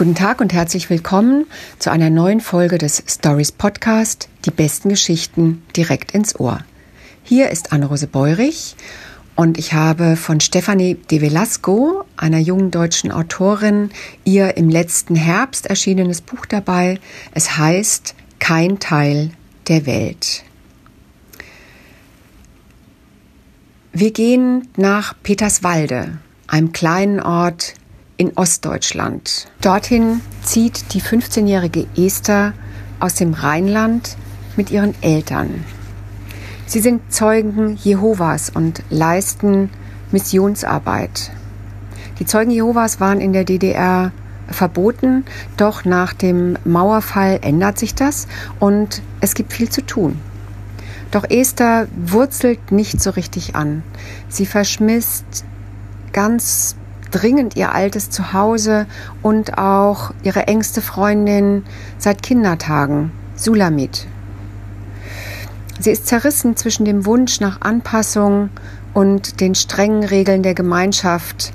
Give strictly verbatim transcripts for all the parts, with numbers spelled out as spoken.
Guten Tag und herzlich willkommen zu einer neuen Folge des Stories Podcast, die besten Geschichten direkt ins Ohr. Hier ist Anne-Rose Beurich und ich habe von Stephanie de Velasco, einer jungen deutschen Autorin, ihr im letzten Herbst erschienenes Buch dabei. Es heißt Kein Teil der Welt. Wir gehen nach Peterswalde, einem kleinen Ort in Ostdeutschland. Dorthin zieht die fünfzehnjährige Esther aus dem Rheinland mit ihren Eltern. Sie sind Zeugen Jehovas und leisten Missionsarbeit. Die Zeugen Jehovas waren in der D D R verboten, doch nach dem Mauerfall ändert sich das und es gibt viel zu tun. Doch Esther wurzelt nicht so richtig an. Sie verschmisst ganz dringend ihr altes Zuhause und auch ihre engste Freundin seit Kindertagen, Sulamit. Sie ist zerrissen zwischen dem Wunsch nach Anpassung und den strengen Regeln der Gemeinschaft,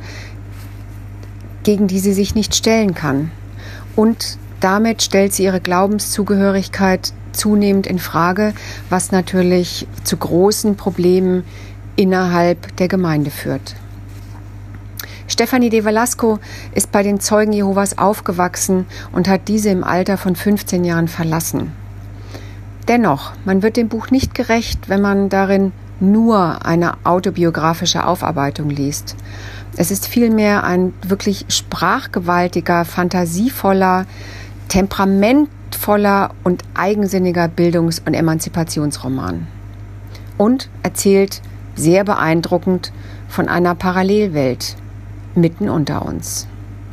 gegen die sie sich nicht stellen kann. Und damit stellt sie ihre Glaubenszugehörigkeit zunehmend in Frage, was natürlich zu großen Problemen innerhalb der Gemeinde führt. Stephanie de Velasco ist bei den Zeugen Jehovas aufgewachsen und hat diese im Alter von fünfzehn Jahren verlassen. Dennoch, man wird dem Buch nicht gerecht, wenn man darin nur eine autobiografische Aufarbeitung liest. Es ist vielmehr ein wirklich sprachgewaltiger, fantasievoller, temperamentvoller und eigensinniger Bildungs- und Emanzipationsroman. Und erzählt sehr beeindruckend von einer Parallelwelt mitten unter uns.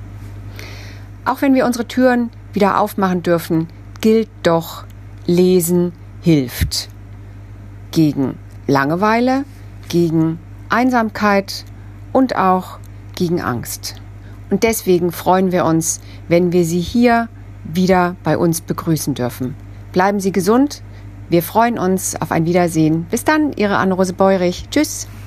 Auch wenn wir unsere Türen wieder aufmachen dürfen, gilt doch, Lesen hilft. Gegen Langeweile, gegen Einsamkeit und auch gegen Angst. Und deswegen freuen wir uns, wenn wir Sie hier wieder bei uns begrüßen dürfen. Bleiben Sie gesund. Wir freuen uns auf ein Wiedersehen. Bis dann, Ihre Anne-Rose Beurich. Tschüss.